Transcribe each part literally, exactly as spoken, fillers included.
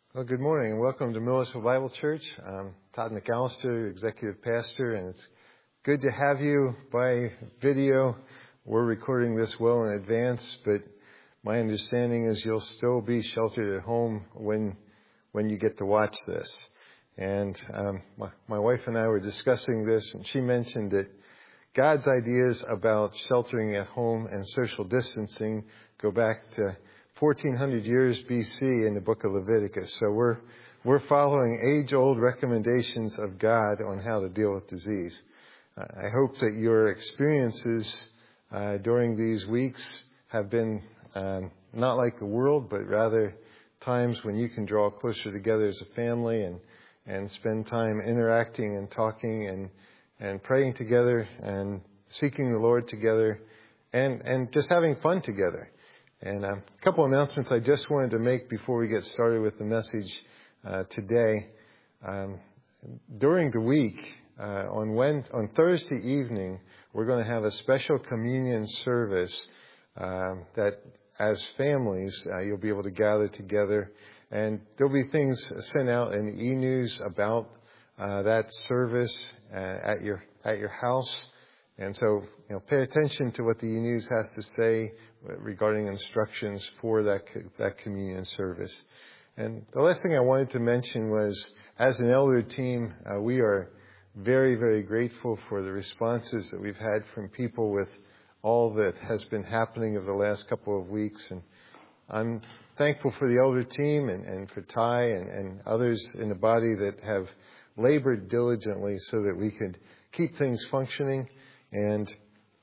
Well, good morning and welcome to Millersville Bible Church. I'm Todd McAllister, Executive Pastor, and it's good to have you by video. We're recording this well in advance, but my understanding is you'll still be sheltered at home when when you get to watch this. And um, my, my wife and I were discussing this, and she mentioned that God's ideas about sheltering at home and social distancing go back to fourteen hundred years B C in the book of Leviticus. So we're we're following age-old recommendations of God on how to deal with disease. Uh, I hope that your experiences uh, during these weeks have been um, not like the world, but rather times when you can draw closer together as a family and and spend time interacting and talking and and praying together and seeking the Lord together and and just having fun together. And um, a couple announcements I just wanted to make before we get started with the message uh, today. Um, during the week, uh, on Wednesday, on Thursday evening, we're going to have a special communion service um, that, as families, uh, you'll be able to gather together. And there'll be things sent out in the e-news about uh, that service uh, at your at your house. And so, you know, pay attention to what the e-news has to say regarding instructions for that that communion service. And the last thing I wanted to mention was, as an elder team, uh, we are very, very grateful for the responses that we've had from people with all that has been happening over the last couple of weeks. And I'm thankful for the elder team and, and for Ty and, and others in the body that have labored diligently so that we could keep things functioning. And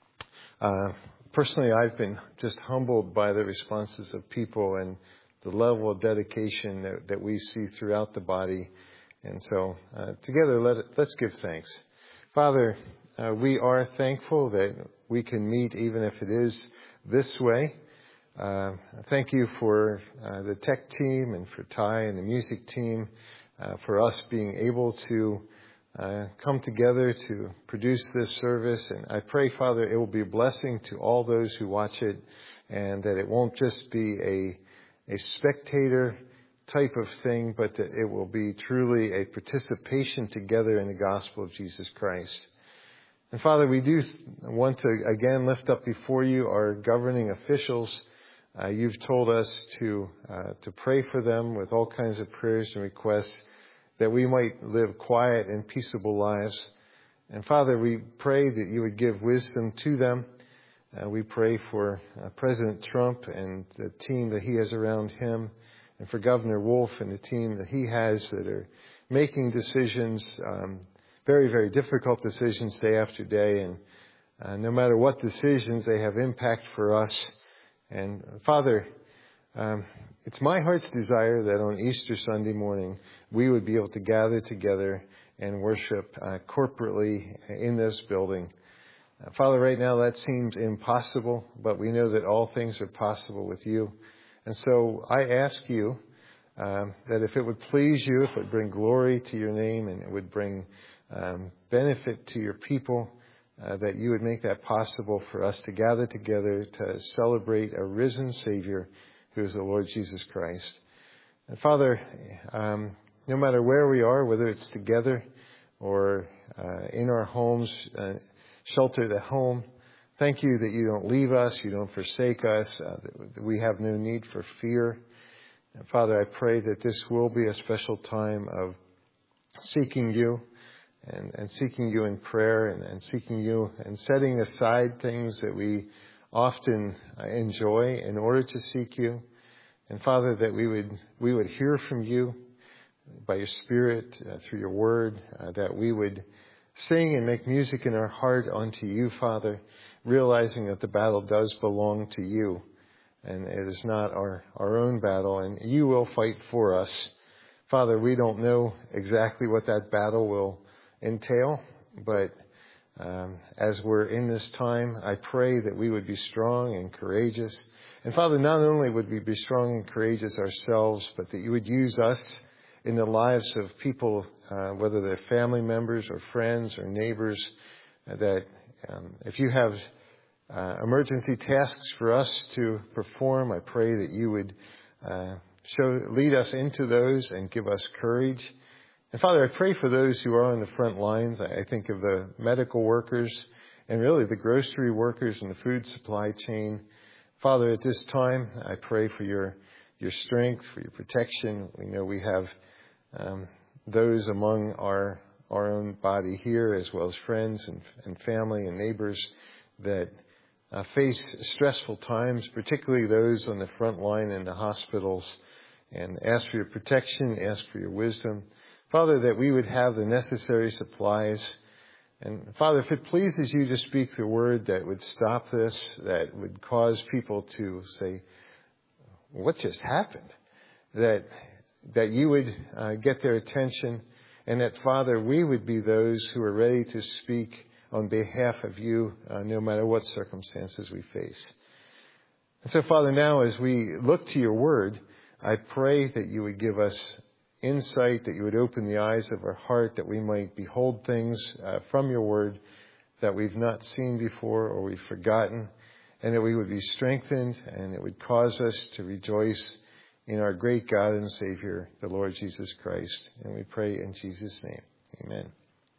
uh Personally, I've been just humbled by the responses of people and the level of dedication that, that we see throughout the body. And so uh, together, let it, let's give thanks. Father, uh, we are thankful that we can meet even if it is this way. Uh, thank you for uh, the tech team and for Ty and the music team, uh, for us being able to Uh, come together to produce this service. And I pray, Father, it will be a blessing to all those who watch it, and that it won't just be a a spectator type of thing, but that it will be truly a participation together in the gospel of Jesus Christ. And Father, we do want to again lift up before you our governing officials. Uh, you've told us to uh, to pray for them with all kinds of prayers and requests, that we might live quiet and peaceable lives. And Father, we pray that you would give wisdom to them. Uh, we pray for uh, President Trump and the team that he has around him, and for Governor Wolf and the team that he has that are making decisions, um, very, very difficult decisions day after day. And uh, no matter what decisions, they have impact for us. And Father, um, it's my heart's desire that on Easter Sunday morning, we would be able to gather together and worship uh, corporately in this building. Uh, Father, right now that seems impossible, but we know that all things are possible with you. And so I ask you um, that if it would please you, if it would bring glory to your name and it would bring um, benefit to your people, uh, that you would make that possible for us to gather together to celebrate a risen Savior, who is the Lord Jesus Christ. And Father, um, no matter where we are, whether it's together or uh, in our homes, uh, sheltered at home, thank you that you don't leave us, you don't forsake us, uh, that we have no need for fear. And Father, I pray that this will be a special time of seeking you and, and seeking you in prayer and, and seeking you and setting aside things that we often enjoy in order to seek you. And Father, that we would we would hear from you by your Spirit, uh, through your word, uh, that we would sing and make music in our heart unto you, Father, realizing that the battle does belong to you and it is not our, our own battle, and you will fight for us. Father, we don't know exactly what that battle will entail, but Um, as we're in this time, I pray that we would be strong and courageous. And Father, not only would we be strong and courageous ourselves, but that you would use us in the lives of people, uh, whether they're family members or friends or neighbors, uh, that um, if you have uh, emergency tasks for us to perform, I pray that you would uh, show, lead us into those and give us courage. And Father, I pray for those who are on the front lines. I think of the medical workers and really the grocery workers and the food supply chain. Father, at this time, I pray for your your strength, for your protection. We know we have um, those among our our own body here, as well as friends and, and family and neighbors that uh, face stressful times, particularly those on the front line in the hospitals. And ask for your protection, ask for your wisdom. Father, that we would have the necessary supplies. And Father, if it pleases you to speak the word that would stop this, that would cause people to say, what just happened? That that you would uh, get their attention, and that, Father, we would be those who are ready to speak on behalf of you, uh, no matter what circumstances we face. And so, Father, now as we look to your word, I pray that you would give us insight, that you would open the eyes of our heart, that we might behold things uh, from your word that we've not seen before or we've forgotten, and that we would be strengthened, and it would cause us to rejoice in our great God and Savior, the Lord Jesus Christ. And we pray in Jesus' name. Amen.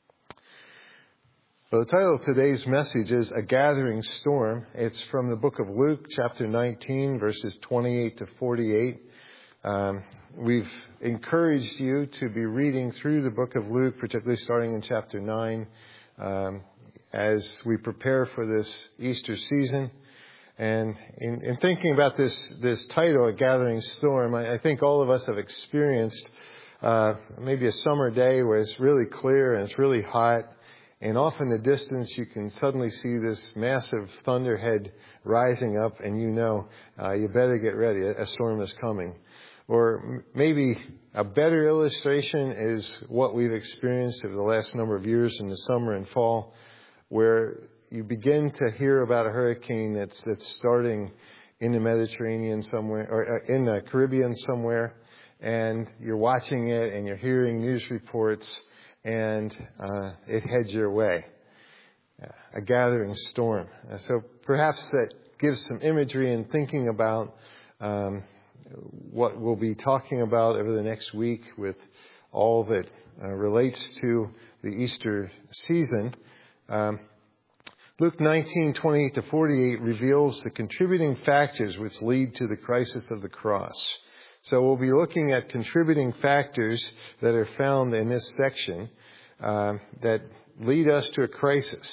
Well, the title of today's message is A Gathering Storm. It's from the book of Luke, chapter nineteen, verses twenty-eight to forty-eight. Um, we've encouraged you to be reading through the book of Luke, particularly starting in chapter nine, um, as we prepare for this Easter season. And in, in thinking about this, this title, A Gathering Storm, I, I think all of us have experienced uh, maybe a summer day where it's really clear and it's really hot. And off in the distance, you can suddenly see this massive thunderhead rising up, and you know uh, you better get ready. A storm is coming. Or maybe a better illustration is what we've experienced over the last number of years in the summer and fall, where you begin to hear about a hurricane that's that's starting in the Mediterranean somewhere, or in the Caribbean somewhere, and you're watching it and you're hearing news reports, and uh, it heads your way. A gathering storm. So perhaps that gives some imagery in thinking about um, what we'll be talking about over the next week with all that uh, relates to the Easter season. Um, Luke nineteen, twenty-eight to forty-eight reveals the contributing factors which lead to the crisis of the cross. So we'll be looking at contributing factors that are found in this section uh, that lead us to a crisis.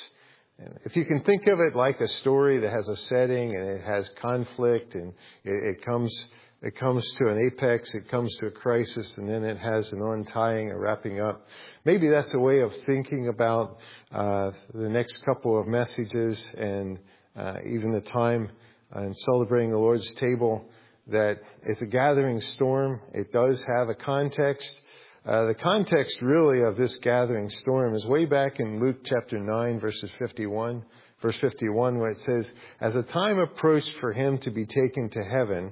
If you can think of it like a story that has a setting and it has conflict and it, it comes it comes to an apex, it comes to a crisis, and then it has an untying, a wrapping up. Maybe that's a way of thinking about uh, the next couple of messages and uh, even the time in celebrating the Lord's table, that it's a gathering storm. It does have a context. Uh, the context really of this gathering storm is way back in Luke chapter nine, verses fifty-one. Verse fifty-one, where it says, as the time approached for him to be taken to heaven,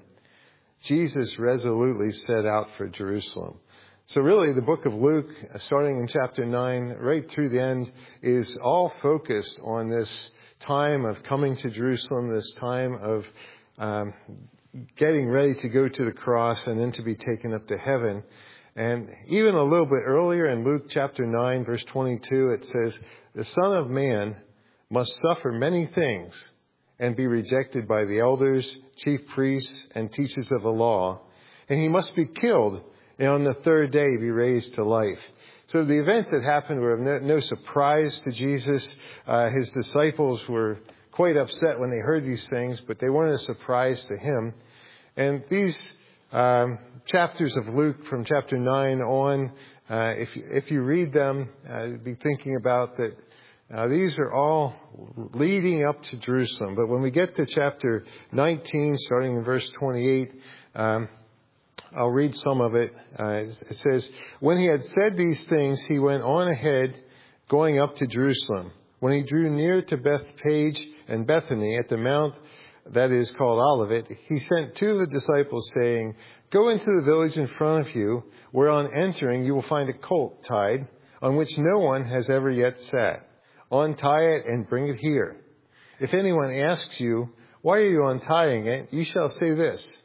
Jesus resolutely set out for Jerusalem. So really the book of Luke, starting in chapter nine, right through the end, is all focused on this time of coming to Jerusalem, this time of um, getting ready to go to the cross and then to be taken up to heaven. And even a little bit earlier in Luke chapter nine, verse twenty-two, it says, the Son of Man must suffer many things and be rejected by the elders, chief priests, and teachers of the law. And he must be killed, and on the third day be raised to life. So the events that happened were no, no surprise to Jesus. Uh, his disciples were quite upset when they heard these things, but they weren't a surprise to him. And these um, chapters of Luke from chapter nine on, uh, if, you, if you read them, uh, be thinking about that uh, these are all leading up to Jerusalem. But when we get to chapter nineteen, starting in verse twenty-eight, um, I'll read some of it. Uh, it says, when he had said these things, he went on ahead, going up to Jerusalem. When he drew near to Bethphage and Bethany at the mount that is called Olivet, he sent two of the disciples, saying, go into the village in front of you, where on entering you will find a colt tied, on which no one has ever yet sat. Untie it and bring it here. If anyone asks you, why are you untying it? You shall say this,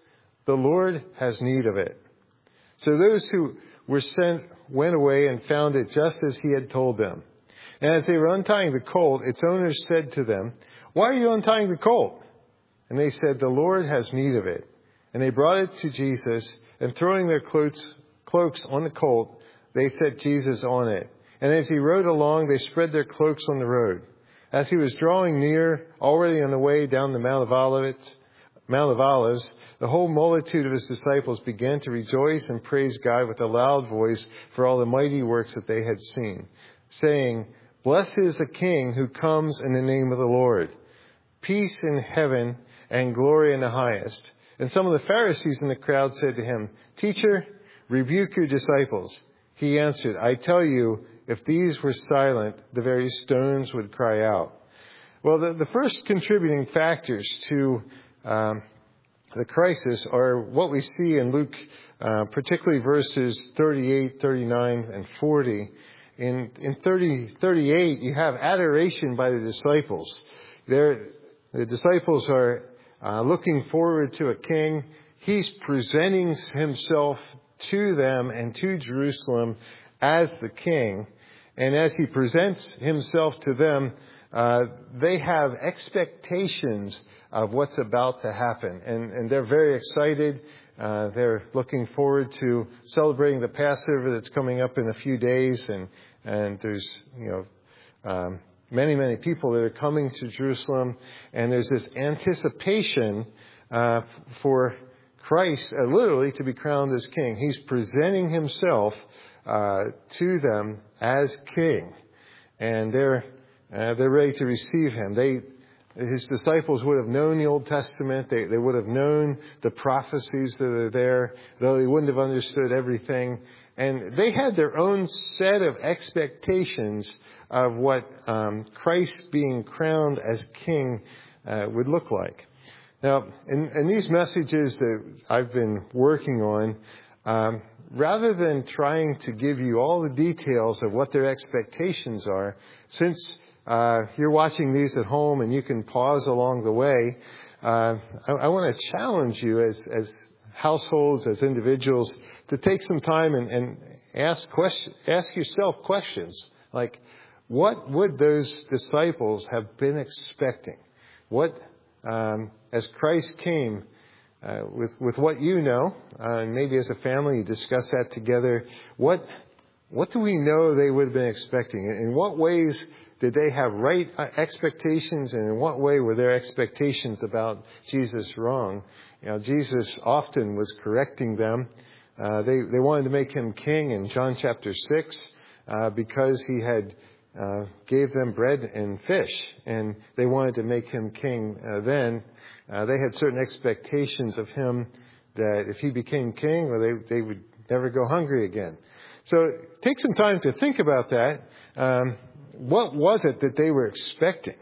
The Lord has need of it." So those who were sent went away and found it just as he had told them. And as they were untying the colt, its owners said to them, "Why are you untying the colt?" And they said, "The Lord has need of it." And they brought it to Jesus, and throwing their cloaks, cloaks on the colt, they set Jesus on it. And as he rode along, they spread their cloaks on the road. As he was drawing near, already on the way down the Mount of Olives, Mount of Olives, the whole multitude of his disciples began to rejoice and praise God with a loud voice for all the mighty works that they had seen, saying, "Blessed is the King who comes in the name of the Lord. Peace in heaven and glory in the highest." And some of the Pharisees in the crowd said to him, "Teacher, rebuke your disciples." He answered, "I tell you, if these were silent, the very stones would cry out." Well, the, the first contributing factors to um, the crisis are what we see in Luke, uh, particularly verses thirty-eight, thirty-nine, and forty. In, in thirty, thirty-eight, you have adoration by the disciples. They're, the disciples are uh, looking forward to a king. He's presenting himself to them and to Jerusalem as the king. And as he presents himself to them, uh, they have expectations of what's about to happen. And, and they're very excited. Uh, they're looking forward to celebrating the Passover that's coming up in a few days. And, and there's, you know, um, many, many people that are coming to Jerusalem. And there's this anticipation uh, for Christ, uh, literally, to be crowned as king. He's presenting himself uh, to them as king. And they're, uh, they're ready to receive him. They, his disciples would have known the Old Testament. They, they would have known the prophecies that are there, though they wouldn't have understood everything. And they had their own set of expectations of what um, Christ being crowned as king uh, would look like. Now, in, in these messages that I've been working on, um, rather than trying to give you all the details of what their expectations are, since uh, you're watching these at home and you can pause along the way, uh, I, I want to challenge you as, as households, as individuals, to take some time and, and ask question, ask yourself questions like, what would those disciples have been expecting? What Um, as Christ came, uh, with, with what you know, uh, and maybe as a family you discuss that together, what, what do we know they would have been expecting? In what ways did they have right expectations, and in what way were their expectations about Jesus wrong? You know, Jesus often was correcting them. Uh, they, they wanted to make him king in John chapter six, uh, because he had Uh, gave them bread and fish, and they wanted to make him king uh, then. Uh, they had certain expectations of him that if he became king, well, they, they would never go hungry again. So take some time to think about that. Um, what was it that they were expecting?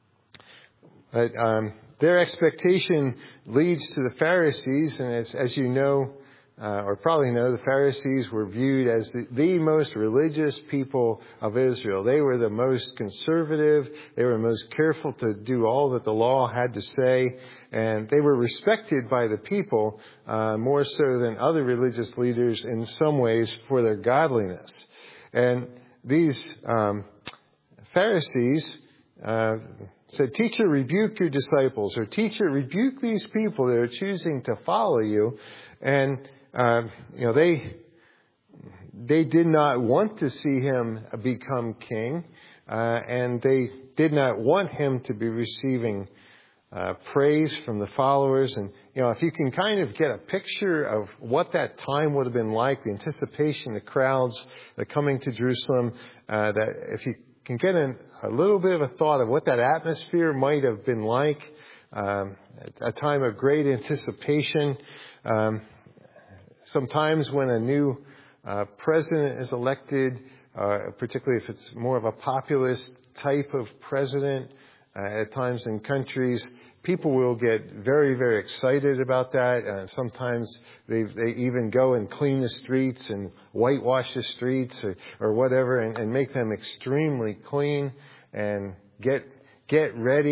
But, um, their expectation leads to the Pharisees, and as, as you know, Uh, or probably know, the Pharisees were viewed as the, the most religious people of Israel. They were the most conservative. They were most careful to do all that the law had to say. And they were respected by the people uh, more so than other religious leaders in some ways for their godliness. And these um, Pharisees uh, said, "Teacher, rebuke your disciples," or "Teacher, rebuke these people that are choosing to follow you." And Uh, you know, they they did not want to see him become king, uh, and they did not want him to be receiving uh, praise from the followers. And you know, if you can kind of get a picture of what that time would have been like, the anticipation, the crowds that coming to Jerusalem, uh, that if you can get an, a little bit of a thought of what that atmosphere might have been like, um, a time of great anticipation. Um, Sometimes when a new uh, president is elected, uh, particularly if it's more of a populist type of president, uh, at times in countries, people will get very, very excited about that. Uh, sometimes they they even go and clean the streets and whitewash the streets or, or whatever, and, and make them extremely clean and get get ready,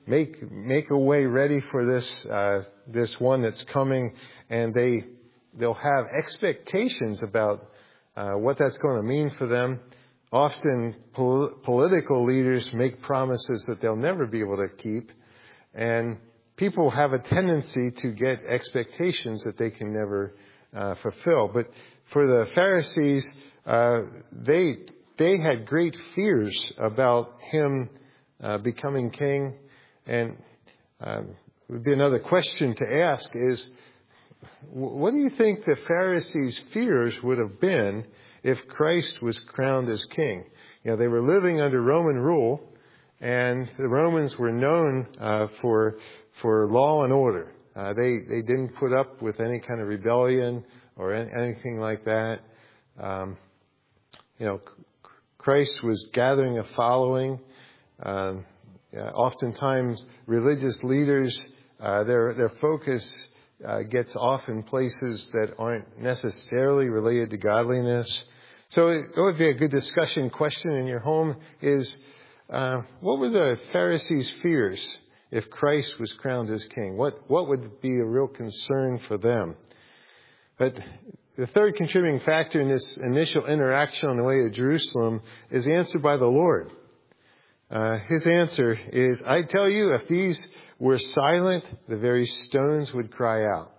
make make a way ready for this uh, this one that's coming, and they they'll have expectations about uh, what that's going to mean for them. Often pol- political leaders make promises that they'll never be able to keep, and people have a tendency to get expectations that they can never uh, fulfill. But for the Pharisees, uh, they they had great fears about him uh, becoming king. And um, would be another question to ask is, what do you think the Pharisees' fears would have been if Christ was crowned as king? You know, they were living under Roman rule, and the Romans were known uh, for for law and order. Uh, they they didn't put up with any kind of rebellion or any, anything like that. Um, you know, Christ was gathering a following. Um, uh, oftentimes, religious leaders, uh, their their focus uh, gets off in places that aren't necessarily related to godliness. So it, it would be a good discussion question in your home is, uh, what were the Pharisees' fears if Christ was crowned as king? What what would be a real concern for them? But the third contributing factor in this initial interaction on the way to Jerusalem is answered by the Lord. Uh, his answer is, I tell you, if these were silent, the very stones would cry out.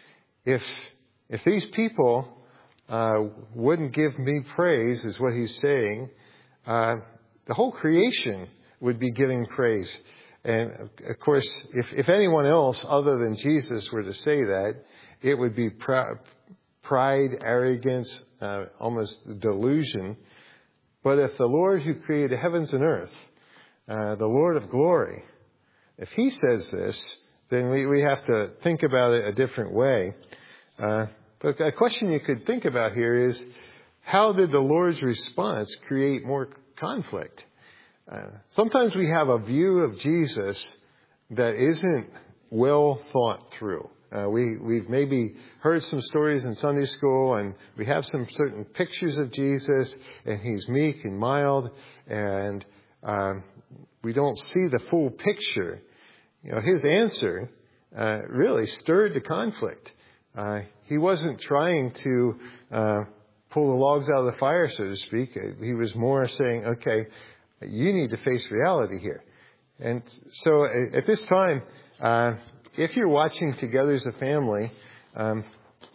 If if these people uh, wouldn't give me praise, is what he's saying, uh, the whole creation would be giving praise. And of course, if, if anyone else other than Jesus were to say that, it would be pr- pride, arrogance, uh, almost delusion. But if the Lord who created the heavens and earth, uh, the Lord of glory, if he says this, then we, we have to think about it a different way. Uh, but a question you could think about here is, how did the Lord's response create more conflict? Uh, sometimes we have a view of Jesus that isn't well thought through. Uh, we, we've maybe heard some stories in Sunday school, and we have some certain pictures of Jesus, and he's meek and mild, and um, we don't see the full picture. You know, his answer uh, really stirred the conflict. Uh, he wasn't trying to uh, pull the logs out of the fire, so to speak. He was more saying, okay, you need to face reality here. And so at this time, uh, if you're watching together as a family, um,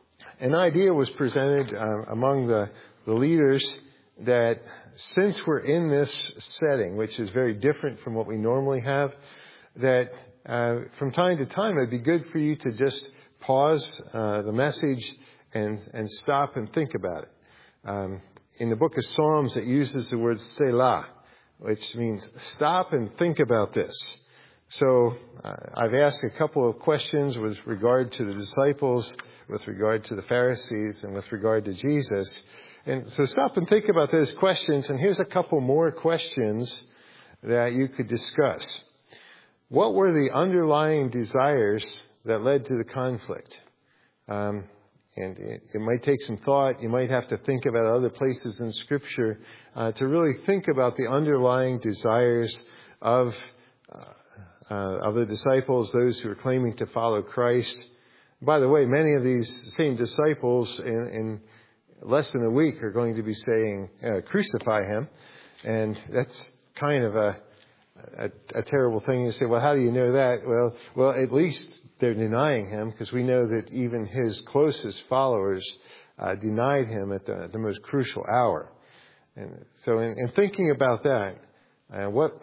an idea was presented uh, among the, the leaders that since we're in this setting, which is very different from what we normally have, that uh, from time to time it'd be good for you to just pause uh, the message and, and stop and think about it. Um, in the book of Psalms, it uses the word Selah, which means stop and think about this. So uh, I've asked a couple of questions with regard to the disciples, with regard to the Pharisees, and with regard to Jesus. And so stop and think about those questions. And here's a couple more questions that you could discuss. What were the underlying desires that led to the conflict? Um, and it, it might take some thought. You might have to think about other places in Scripture uh, to really think about the underlying desires of uh, uh, of the disciples, those who are claiming to follow Christ. By the way, many of these same disciples in, in less than a week are going to be saying, uh, crucify him. And that's kind of a, a, a terrible thing. You say, well, how do you know that? Well, well, at least they're denying him, because we know that even his closest followers uh, denied him at the, the most crucial hour. And so in, in thinking about that, uh, what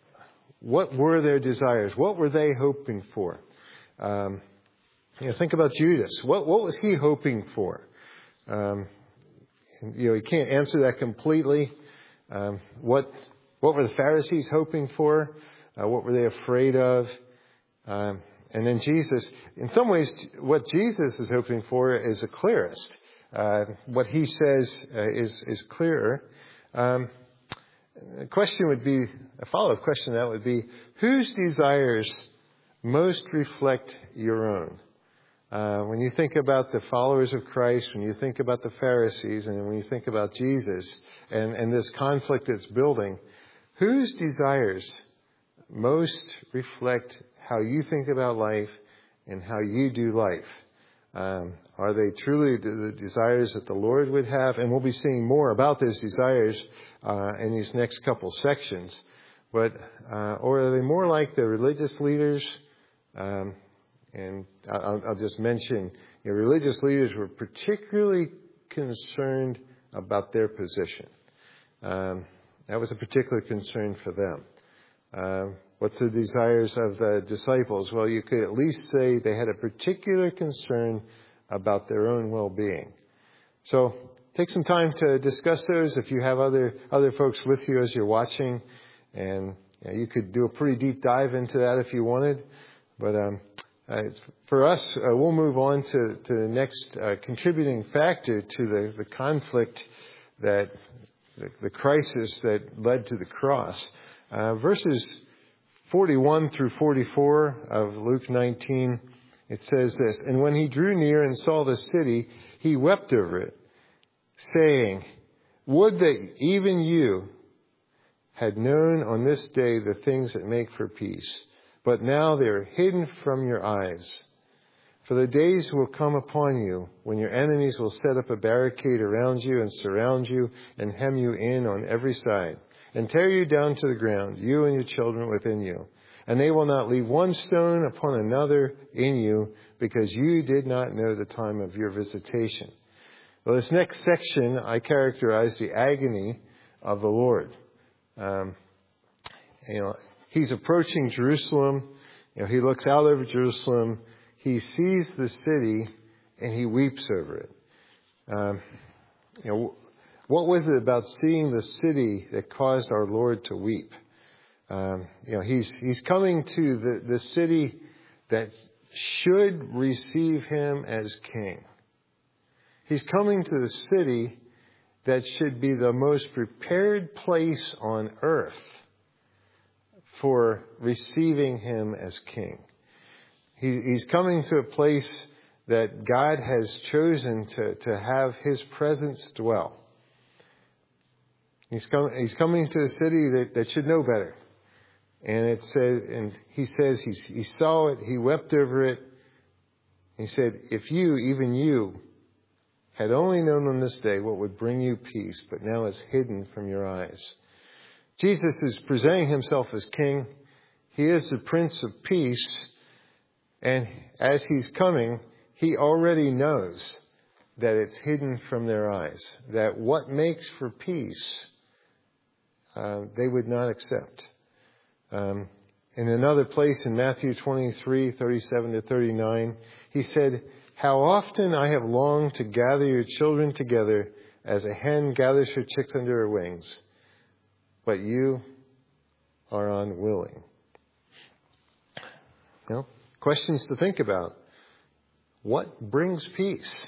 what were their desires? What were they hoping for? Um, you know, think about Judas. What what was he hoping for? Um, you know, he can't answer that completely. Um, what what were the Pharisees hoping for? Uh, what were they afraid of? Um, and then Jesus, in some ways, what Jesus is hoping for is the clearest. Uh, what he says uh, is is clearer. Um, the question would be, a follow-up question to that would be, whose desires most reflect your own? Uh, when you think about the followers of Christ, when you think about the Pharisees, and when you think about Jesus and, and this conflict that's building, whose desires most reflect how you think about life and how you do life? Um, are they truly the desires that the Lord would have? And we'll be seeing more about those desires uh, in these next couple sections. But uh, or are they more like the religious leaders? Um, and I'll, I'll just mention, you know, religious leaders were particularly concerned about their position. Um, that was a particular concern for them. Uh, what's the desires of the disciples? Well, you could at least say they had a particular concern about their own well-being. So take some time to discuss those if you have other other folks with you as you're watching. And you know, you could do a pretty deep dive into that if you wanted. But um, uh, for us, uh, we'll move on to, to the next uh, contributing factor to the, the conflict that the, the crisis that led to the cross. Uh, verses forty-one through forty-four of Luke nineteen, it says this, "And when he drew near and saw the city, he wept over it, saying, 'Would that even you had known on this day the things that make for peace. But now they are hidden from your eyes. For the days will come upon you when your enemies will set up a barricade around you and surround you and hem you in on every side and tear you down to the ground, you and your children within you. And they will not leave one stone upon another in you because you did not know the time of your visitation.'" Well, this next section I characterize the agony of the Lord. Um, you know, he's approaching Jerusalem. You know, he looks out over Jerusalem. He sees the city and he weeps over it. Um, you know, what was it about seeing the city that caused our Lord to weep? Um, you know, he's he's coming to the, the city that should receive him as king. He's coming to the city that should be the most prepared place on earth for receiving him as king. He, he's coming to a place that God has chosen to, to have his presence dwell. He's, com- he's coming to a city that, that should know better. And it said, and he says he, he saw it, he wept over it. He said, "If you, even you, had only known on this day what would bring you peace, but now it's hidden from your eyes." Jesus is presenting himself as king. He is the Prince of Peace. And as he's coming, he already knows that it's hidden from their eyes. That what makes for peace, uh, they would not accept. Um, in another place in Matthew twenty-three, thirty-seven to thirty-nine, he said, "How often I have longed to gather your children together as a hen gathers her chicks under her wings, but you are unwilling." You know, questions to think about. What brings peace?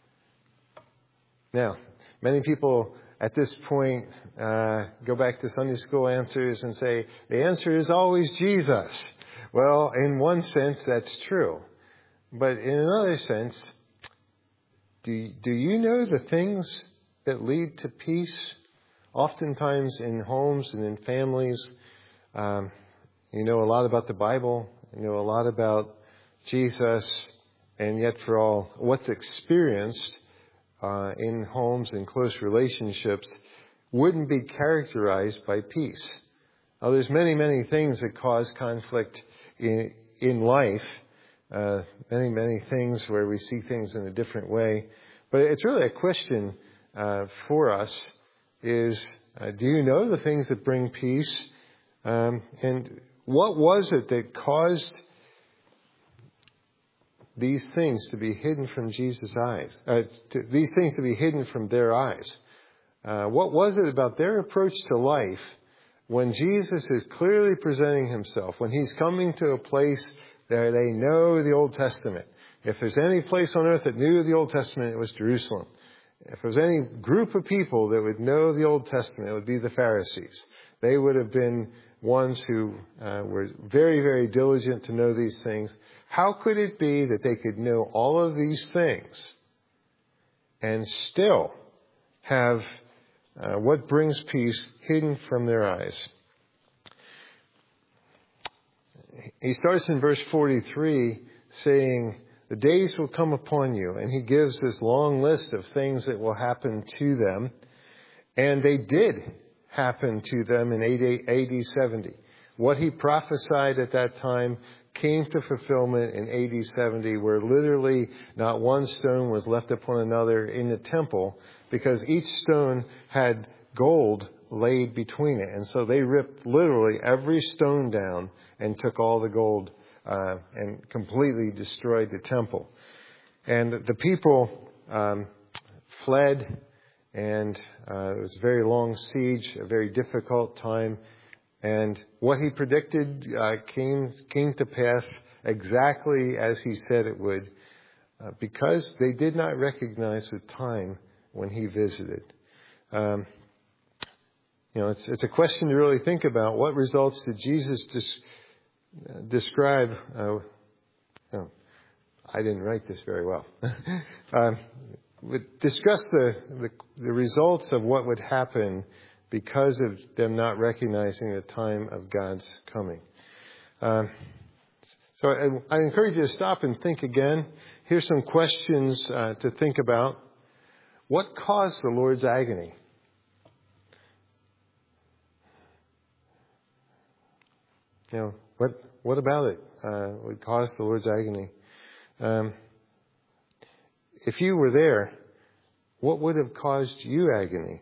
Now, many people at this point uh, go back to Sunday school answers and say, the answer is always Jesus. Well, in one sense, that's true. But in another sense, do, do you know the things that lead to peace? Oftentimes in homes and in families, um, you know a lot about the Bible, you know a lot about Jesus, and yet for all what's experienced uh, in homes and close relationships wouldn't be characterized by peace. Now, there's many, many things that cause conflict in, in life. Uh, many, many things where we see things in a different way. But it's really a question uh, for us is, uh, do you know the things that bring peace? Um, and what was it that caused these things to be hidden from Jesus' eyes? Uh, to, these things to be hidden from their eyes? Uh, what was it about their approach to life when Jesus is clearly presenting himself, when he's coming to a place that they know the Old Testament? If there's any place on earth that knew the Old Testament, it was Jerusalem. If there was any group of people that would know the Old Testament, it would be the Pharisees. They would have been ones who uh, were very, very diligent to know these things. How could it be that they could know all of these things and still have uh, what brings peace hidden from their eyes? he starts in verse forty-three saying, the days will come upon you. And he gives this long list of things that will happen to them. And they did happen to them in A D seventy. What he prophesied at that time came to fulfillment in A D seventy, where literally not one stone was left upon another in the temple, because each stone had gold laid between it. And so they ripped literally every stone down and took all the gold uh, and completely destroyed the temple. And the people um, fled, and uh, it was a very long siege, a very difficult time. And what he predicted uh, came came to pass exactly as he said it would, uh, because they did not recognize the time when he visited. Um, you know, it's it's a question to really think about. What results did Jesus dis- uh, describe? Uh, oh, I didn't write this very well. um, discuss the, the the results of what would happen because of them not recognizing the time of God's coming. Um, so I, I encourage you to stop and think again. Here's some questions uh, to think about. What caused the Lord's agony? You know, what what about it uh, would cause the Lord's agony? Um, if you were there, what would have caused you agony?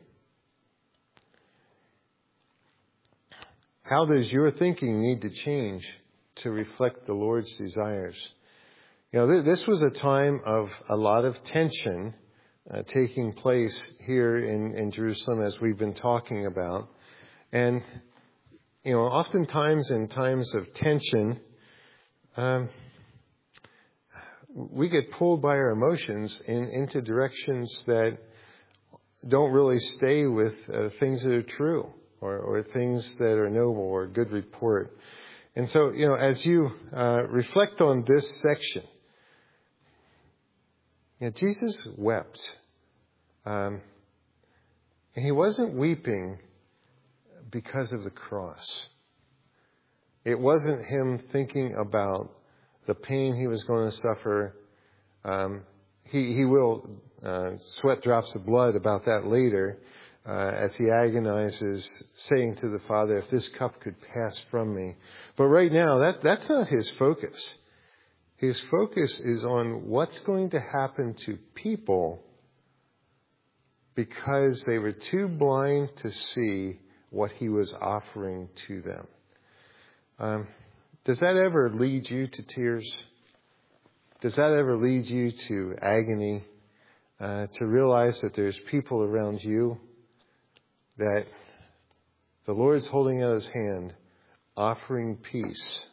How does your thinking need to change to reflect the Lord's desires? You know, th- this was a time of a lot of tension uh, taking place here in, in Jerusalem, as we've been talking about. And, you know, oftentimes in times of tension, um, we get pulled by our emotions in, into directions that don't really stay with uh, things that are true. Or, or things that are noble or good report. And so, you know, as you uh, reflect on this section, you know, Jesus wept. Um, and he wasn't weeping because of the cross. It wasn't him thinking about the pain he was going to suffer. Um, he, he will uh, sweat drops of blood about that later. Uh, as he agonizes, saying to the Father, if this cup could pass from me. But right now, that, that's not his focus. His focus is on what's going to happen to people because they were too blind to see what he was offering to them. Um, does that ever lead you to tears? Does that ever lead you to agony? Uh, to realize that there's people around you that the Lord's holding out his hand, offering peace.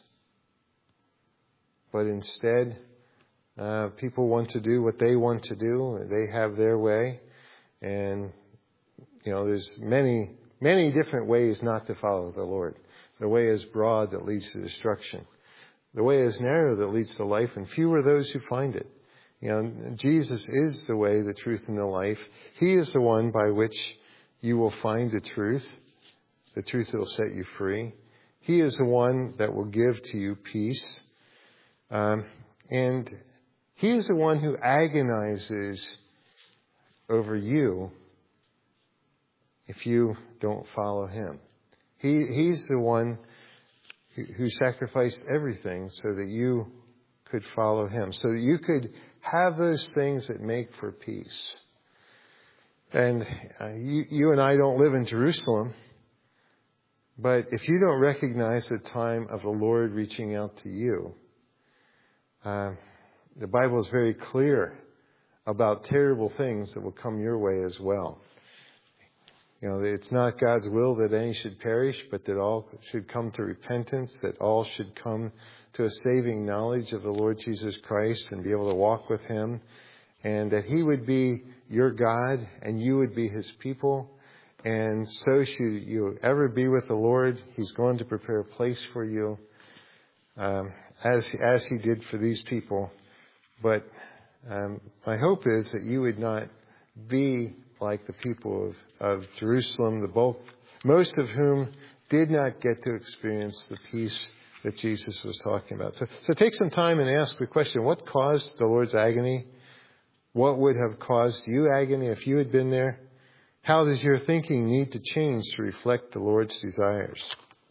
But instead, uh, people want to do what they want to do. They have their way. And, you know, there's many, many different ways not to follow the Lord. The way is broad that leads to destruction. The way is narrow that leads to life, and few are those who find it. You know, Jesus is the way, the truth, and the life. He is the one by which you will find the truth, the truth that will set you free. He is the one that will give to you peace. Um, and he is the one who agonizes over you if you don't follow him. He, he's the one who, who sacrificed everything so that you could follow him, so that you could have those things that make for peace. And uh, you, you and I don't live in Jerusalem, but if you don't recognize the time of the Lord reaching out to you, uh, the Bible is very clear about terrible things that will come your way as well. You know, it's not God's will that any should perish, but that all should come to repentance, that all should come to a saving knowledge of the Lord Jesus Christ and be able to walk with him, and that he would be your God and you would be his people. And so should you ever be with the Lord. He's going to prepare a place for you, um, as, as he did for these people. But um, my hope is that you would not be like the people of, of Jerusalem, the bulk, most of whom did not get to experience the peace that Jesus was talking about. So, so take some time and ask the question, what caused the Lord's agony? What would have caused you agony if you had been there? How does your thinking need to change to reflect the Lord's desires?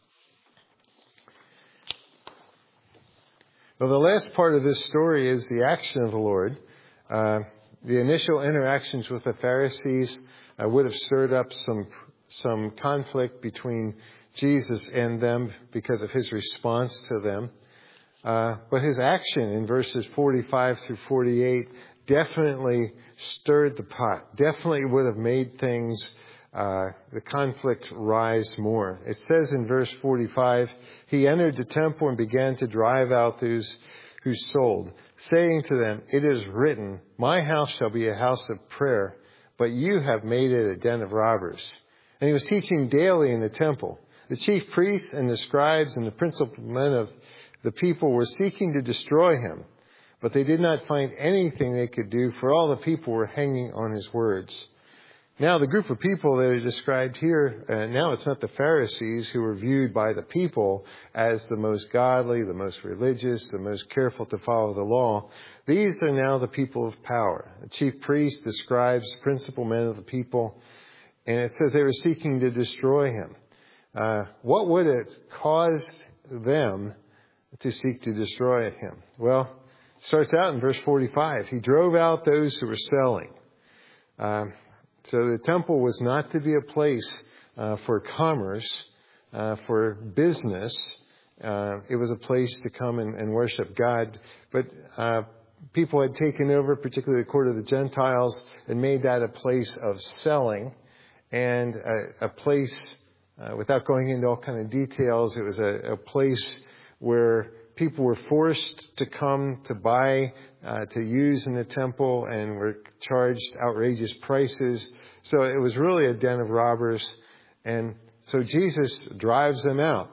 Well, the last part of this story is the action of the Lord. Uh, the initial interactions with the Pharisees uh, would have stirred up some some conflict between Jesus and them because of his response to them. Uh, but his action in verses forty-five through forty-eight definitely stirred the pot, definitely would have made things, uh, the conflict rise more. It says in verse forty-five, he entered the temple and began to drive out those who sold, saying to them, it is written, my house shall be a house of prayer, but you have made it a den of robbers. And he was teaching daily in the temple. The chief priests and the scribes and the principal men of the people were seeking to destroy him, but they did not find anything they could do, for all the people were hanging on his words. Now, the group of people that are described here, uh, now it's not the Pharisees who were viewed by the people as the most godly, the most religious, the most careful to follow the law. These are now the people of power. The chief priests, the scribes, principal men of the people. And it says they were seeking to destroy him. Uh, what would it cause them to seek to destroy him? Well, it starts out in verse forty-five. He drove out those who were selling. Um, so the temple was not to be a place uh, for commerce, uh, for business. Uh, it was a place to come and, and worship God. But uh, people had taken over, particularly the court of the Gentiles, and made that a place of selling and a, a place, uh, without going into all kind of details, it was a, a place where people were forced to come to buy, uh, to use in the temple, and were charged outrageous prices. So it was really a den of robbers. And so Jesus drives them out.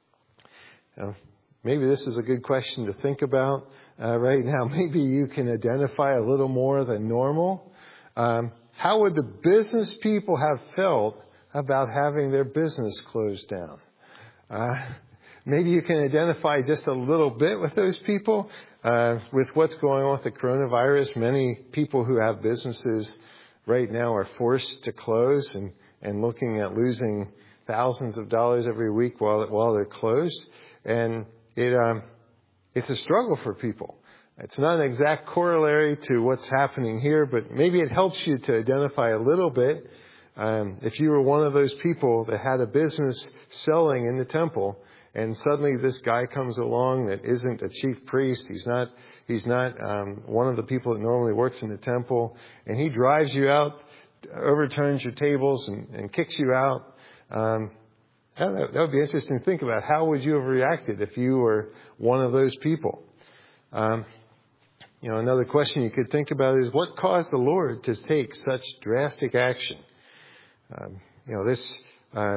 Now, maybe this is a good question to think about uh, right now. Maybe you can identify a little more than normal. Um, how would the business people have felt about having their business closed down? Uh, Maybe you can identify just a little bit with those people. Uh, with what's going on with the coronavirus, many people who have businesses right now are forced to close and, and looking at losing thousands of dollars every week while while they're closed. And it um, it's a struggle for people. It's not an exact corollary to what's happening here, but maybe it helps you to identify a little bit. Um, if you were one of those people that had a business selling in the temple, and suddenly this guy comes along that isn't a chief priest. He's not, he's not um, one of the people that normally works in the temple. And he drives you out, overturns your tables, and, and kicks you out. Um, that, that would be interesting to think about. How would you have reacted if you were one of those people? Um, you know, another question you could think about is, what caused the Lord to take such drastic action? Um, you know, this... Uh,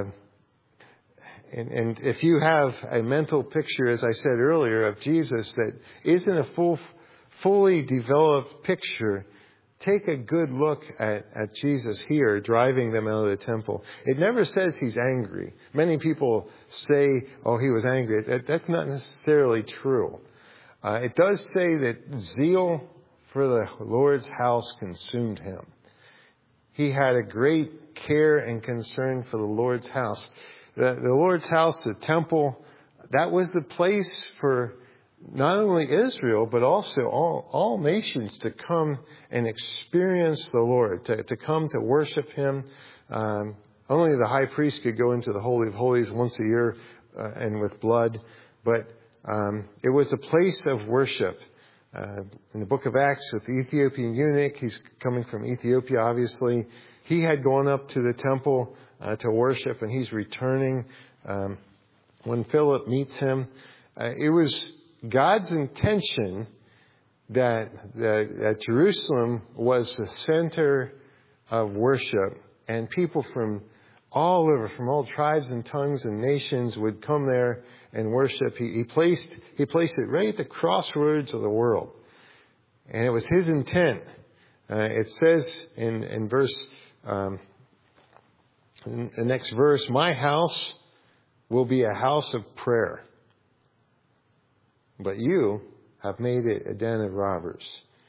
And, and if you have a mental picture, as I said earlier, of Jesus that isn't a full, fully developed picture, take a good look at, at Jesus here driving them out of the temple. It never says he's angry. Many people say, oh, he was angry. That, that's not necessarily true. Uh, it does say that zeal for the Lord's house consumed him. He had a great care and concern for the Lord's house. The, the Lord's house, the temple, that was the place for not only Israel, but also all, all nations to come and experience the Lord, to, to come to worship him. Um, only the high priest could go into the Holy of Holies once a year uh, and with blood. But um, it was a place of worship. Uh, in the book of Acts with the Ethiopian eunuch, he's coming from Ethiopia, obviously. He had gone up to the temple Uh, to worship, and he's returning. Um, when Philip meets him, uh, it was God's intention that, that, that Jerusalem was the center of worship, and people from all over, from all tribes and tongues and nations would come there and worship. He, he placed he placed it right at the crossroads of the world, and it was his intent. Uh, it says in in verse. Um, In the next verse, my house will be a house of prayer. but you have made it a den of robbers.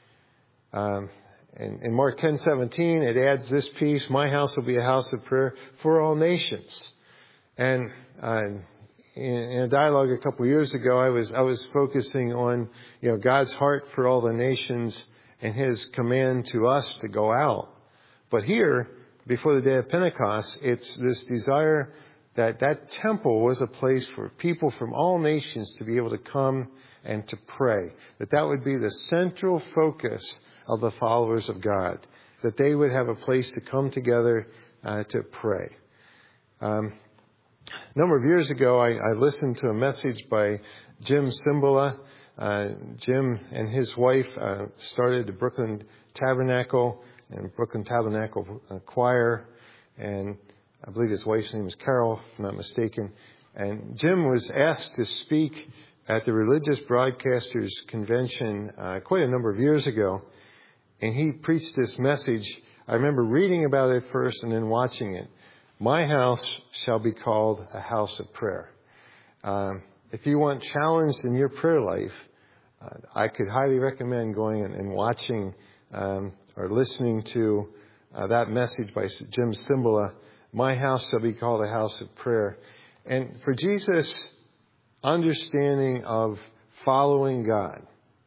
Um, and in Mark ten seventeen, it adds this piece, my house will be a house of prayer for all nations. And uh, in, in a dialogue a couple of years ago, I was I was focusing on, you know, God's heart for all the nations and His command to us to go out. But here, before the day of Pentecost, it's this desire that that temple was a place for people from all nations to be able to come and to pray. That that would be the central focus of the followers of God. That they would have a place to come together uh, to pray. Um, a number of years ago, I, I listened to a message by Jim Cymbala. Uh, Jim and his wife uh, started the Brooklyn Tabernacle and Brooklyn Tabernacle uh, Choir, and I believe his wife's name is Carol, if I'm not mistaken. And Jim was asked to speak at the Religious Broadcasters Convention uh, quite a number of years ago, and he preached this message. I remember reading about it first and then watching it. My house shall be called a house of prayer. Um, if you want challenged in your prayer life, uh, I could highly recommend going and, and watching um, or listening to uh, that message by Jim Cymbala. My house shall be called a house of prayer. And for Jesus' understanding of following God,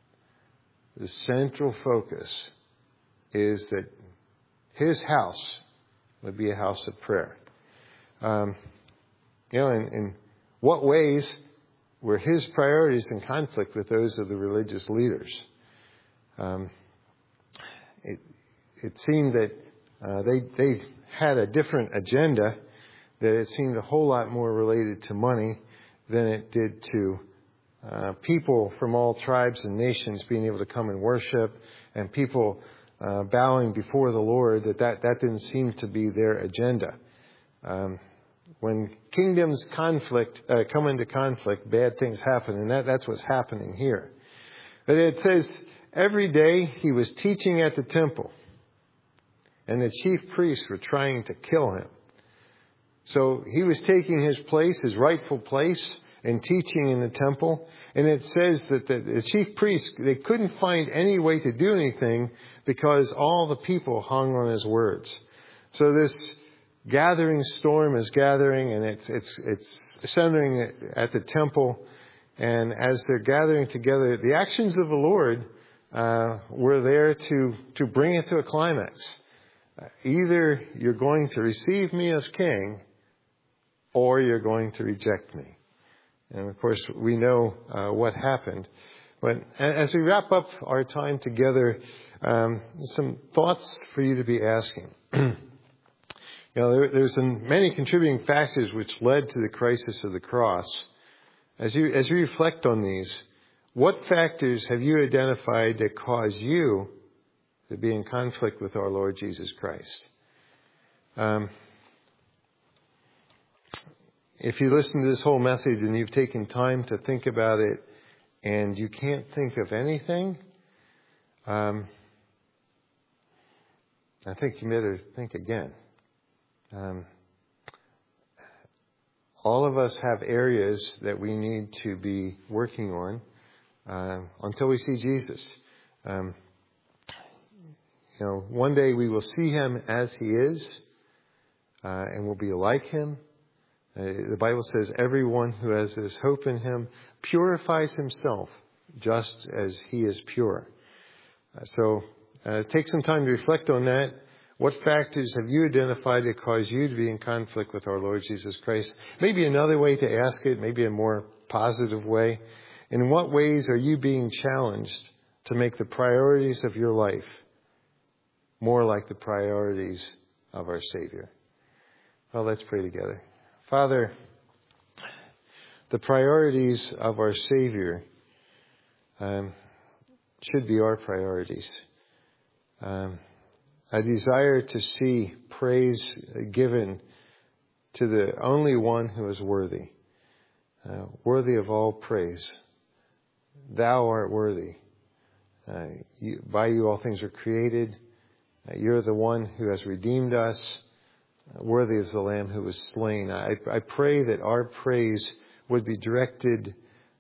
the central focus is that His house would be a house of prayer. Um, you know, in, in what ways were His priorities in conflict with those of the religious leaders? Um, it, it seemed that uh, they they had a different agenda, that it seemed a whole lot more related to money than it did to uh, people from all tribes and nations being able to come and worship, and people uh, bowing before the Lord. That, that that didn't seem to be their agenda. Um, when kingdoms conflict uh, come into conflict, bad things happen, and that, that's what's happening here. But it says every day He was teaching at the temple, and the chief priests were trying to kill Him. So He was taking His place, His rightful place, and teaching in the temple. And it says that the, the chief priests, they couldn't find any way to do anything because all the people hung on His words. So this gathering storm is gathering, and it's it's it's centering at the temple. And as they're gathering together, the actions of the Lord uh, were there to to bring it to a climax. Uh, either you're going to receive me as king, or you're going to reject me. And of course, we know uh, what happened. But as we wrap up our time together, um, some thoughts for you to be asking. You know, there, there's some many contributing factors which led to the crisis of the cross. As you as you reflect on these, what factors have you identified that cause you to be in conflict with our Lord Jesus Christ? Um, if you listen to this whole message and you've taken time to think about it and you can't think of anything, um, I think you better think again. Um, all of us have areas that we need to be working on uh, until we see Jesus. Um, you know, one day we will see Him as He is, uh, and we'll be like Him. Uh, the Bible says everyone who has this hope in Him purifies himself just as He is pure. Uh, so uh, take some time to reflect on that. What factors have you identified that cause you to be in conflict with our Lord Jesus Christ? Maybe another way to ask it, maybe a more positive way. In what ways are you being challenged to make the priorities of your life more like the priorities of our Savior? Well, let's pray together. Father, the priorities of our Savior um, should be our priorities. Um, a desire to see praise given to the only one who is worthy, uh, worthy of all praise. Thou art worthy. Uh, you, by you all things are created. Uh, you're the one who has redeemed us. Uh, worthy is the Lamb who was slain. I, I pray that our praise would be directed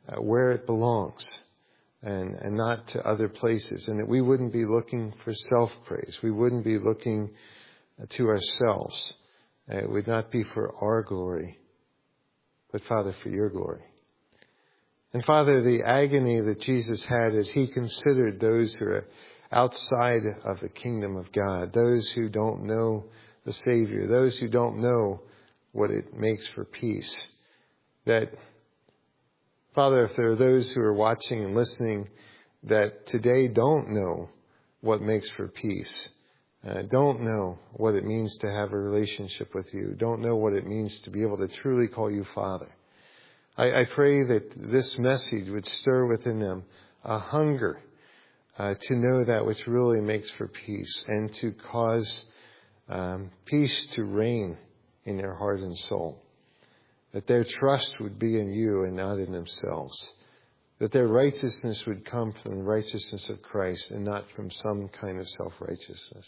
uh, where it belongs and, and not to other places. And that we wouldn't be looking for self-praise. We wouldn't be looking to ourselves. It would not be for our glory, but Father, for your glory. And Father, the agony that Jesus had as he considered those who are outside of the kingdom of God, those who don't know the Savior, those who don't know what it makes for peace. That, Father, if there are those who are watching and listening that today don't know what makes for peace, uh, don't know what it means to have a relationship with you, don't know what it means to be able to truly call you Father, I, I pray that this message would stir within them a hunger uh, to know that which really makes for peace and to cause um, peace to reign in their heart and soul. That their trust would be in you and not in themselves. That their righteousness would come from the righteousness of Christ and not from some kind of self-righteousness.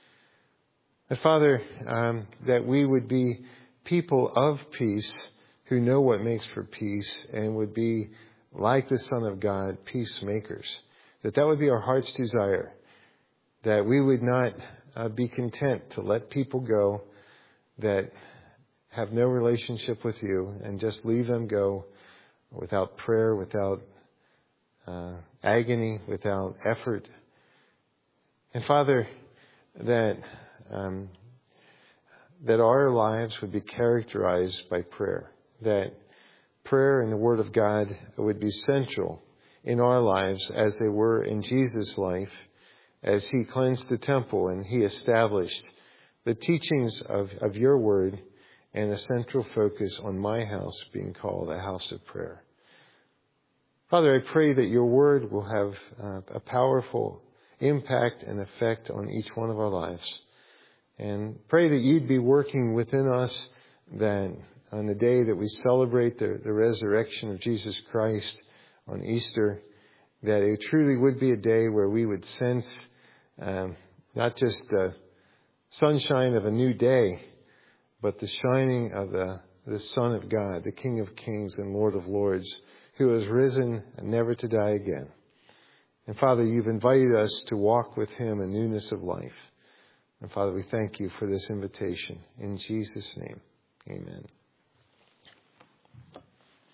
And Father, um, that we would be people of peace who know what makes for peace and would be, like the Son of God, peacemakers. That that would be our heart's desire. That we would not uh, be content to let people go that have no relationship with you and just leave them go without prayer, without uh, agony, without effort. And Father, that um, that our lives would be characterized by prayer. That prayer and the Word of God would be central in our lives as they were in Jesus' life, as he cleansed the temple and he established the teachings of, of your Word and a central focus on my house being called a house of prayer. Father, I pray that your Word will have uh, a powerful impact and effect on each one of our lives. And pray that you'd be working within us that on the day that we celebrate the, the resurrection of Jesus Christ on Easter, that it truly would be a day where we would sense um, not just the sunshine of a new day, but the shining of the, the Son of God, the King of Kings and Lord of Lords, who has risen never to die again. And Father, you've invited us to walk with him in newness of life. And Father, we thank you for this invitation. In Jesus' name, amen.